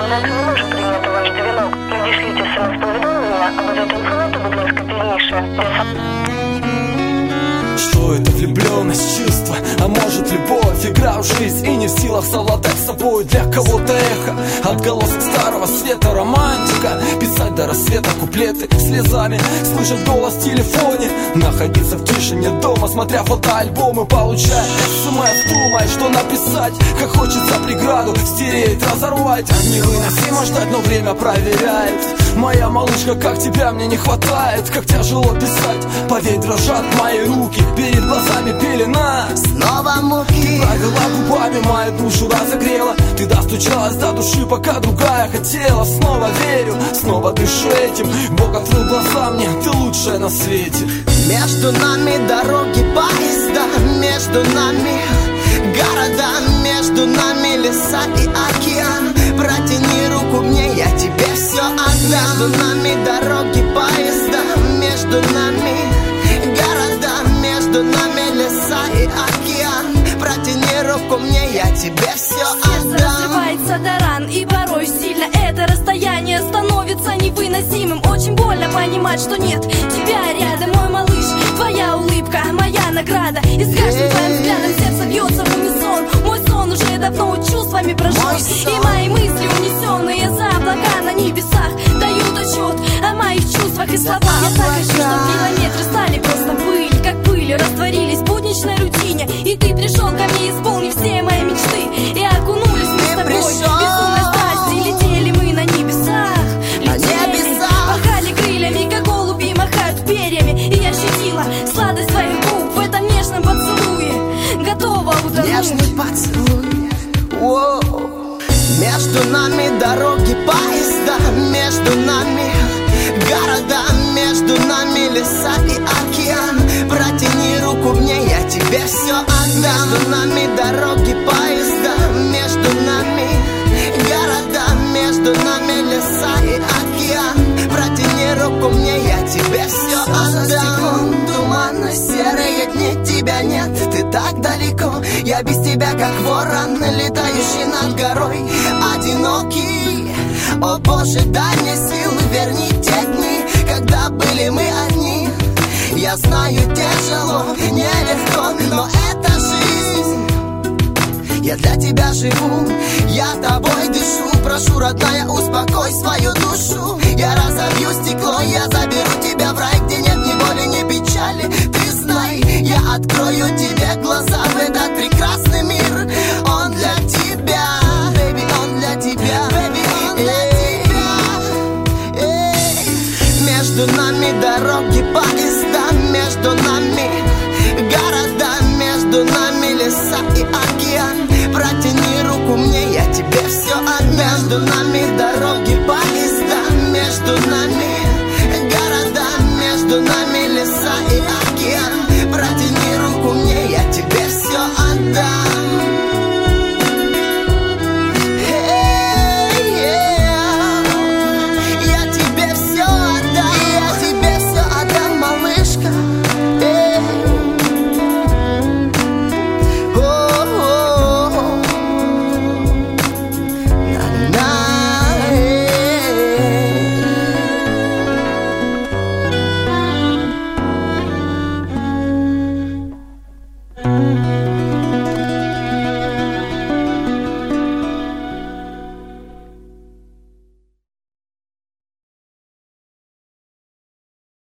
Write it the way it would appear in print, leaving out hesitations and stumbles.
Зв'язок не може прийняти ваш дзвінок. Надішліть смс-повідомлення або дайте інформацію, будь ласка, пізніше. Что это влюбленность, чувство, а может любовь, игра в жизнь и не в силах совладать с собой. Для кого-то эхо, отголосок старого света, романтика. Писать до рассвета куплеты слезами, слышать голос в телефоне, находиться в тишине дома, смотря фотоальбомы, получая смс, думая, что написать, как хочется преграду стереть, разорвать. Невыносимо ждать, но время проверяет. Моя малышка, как тебя мне не хватает, как тяжело писать, поверь, дрожат мои руки, перед глазами пелена. Снова муки. Провела губами, мою душу разогрела. Ты достучалась до души, пока другая хотела. Снова верю, снова дышу этим. Бог открыл глаза мне, ты лучшая на свете. Между нами дороги, поезда, между нами города, между нами леса и океан. Протяни руку мне, я тебе все отдам. Между нами дороги, поезда, между нами города, между нами леса и океан. Протяни руку мне, я тебе все отдам. Сердце разрывается до ран, и порой сильно это расстояние становится невыносимым. Очень больно понимать, что нет тебя рядом, мой малыш. Твоя улыбка, моя награда. И с каждым твоим взглядом сердце бьется в унисон. Мой сон уже давно чувствами прожжен, и мои мысли, унесенные за облака на небесах, дают отчет о моих чувствах и словах. Я так хочу, чтоб километры стали просто пыль, как пыль растворились в будничной рутине. И ты пришел ко мне, исполнив все мои мечты, и окунулись мы с тобой в безумной страсти. Летели мы на небесах, летели, махали крыльями, как голуби махают перьями. И я ощутила сладость твоих губ в этом нежном поцелуе, готова утонуть. Нежный поцелуй. Воу. Между нами дороги, поезда, между нами города, между нами леса и океан. Протяни руку мне, я тебе все отдам. Между нами дороги, поезда, между нами города, между нами леса и океан. Протяни руку мне, я тебе все отдам. Туманно серые дни, тебя нет, ты так далеко. Я без тебя как ворон, летающий над горой, одинокий. О Боже, дай мне сил, верни те дни, когда были мы одни. Я знаю, тяжело, нелегко, но это жизнь. Я для тебя живу, я тобой дышу. Прошу, родная, успокой свою душу. Я разобью стекло, я заберу тебя в рай, где нет ни боли, ни печали. Ты знай, я открою тебе глаза в этот прекрасный мир. Он для тебя, baby, он для тебя, baby, он для тебя. Между нами дороги, поезда, между нами города, между нами леса и океан. Протяни руку мне, я тебе все отдам. Между нами